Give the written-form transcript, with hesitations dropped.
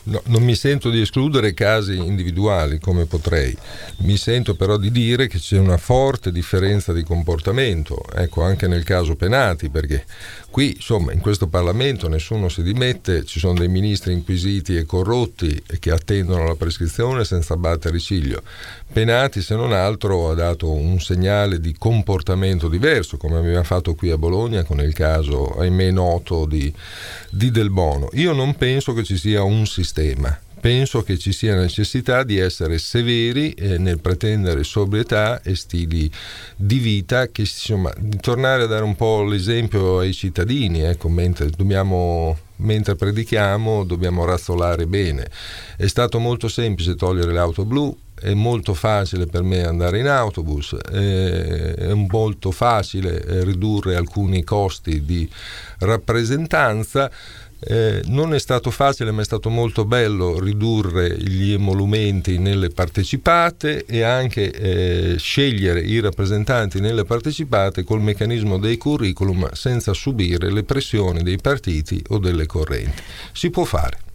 No, non mi sento di escludere casi individuali come potrei, mi sento però di dire che c'è una forte differenza di comportamento, ecco, anche nel caso Penati, perché qui insomma in questo Parlamento nessuno si dimette, ci sono dei ministri inquisiti e corrotti che attendono la prescrizione senza battere ciglio. Penati, se non altro, ha dato un segnale di comportamento diverso, come aveva fatto qui a Bologna con il caso, ahimè, noto di Del Bono. Io non penso che ci sia un sistema. Penso che ci sia necessità di essere severi nel pretendere sobrietà e stili di vita, che insomma di tornare a dare un po' l'esempio ai cittadini, ecco, mentre predichiamo dobbiamo razzolare bene. È stato molto semplice togliere l'auto blu, è molto facile per me andare in autobus, è molto facile ridurre alcuni costi di rappresentanza. Non è stato facile, ma è stato molto bello ridurre gli emolumenti nelle partecipate e anche scegliere i rappresentanti nelle partecipate col meccanismo dei curriculum senza subire le pressioni dei partiti o delle correnti. Si può fare.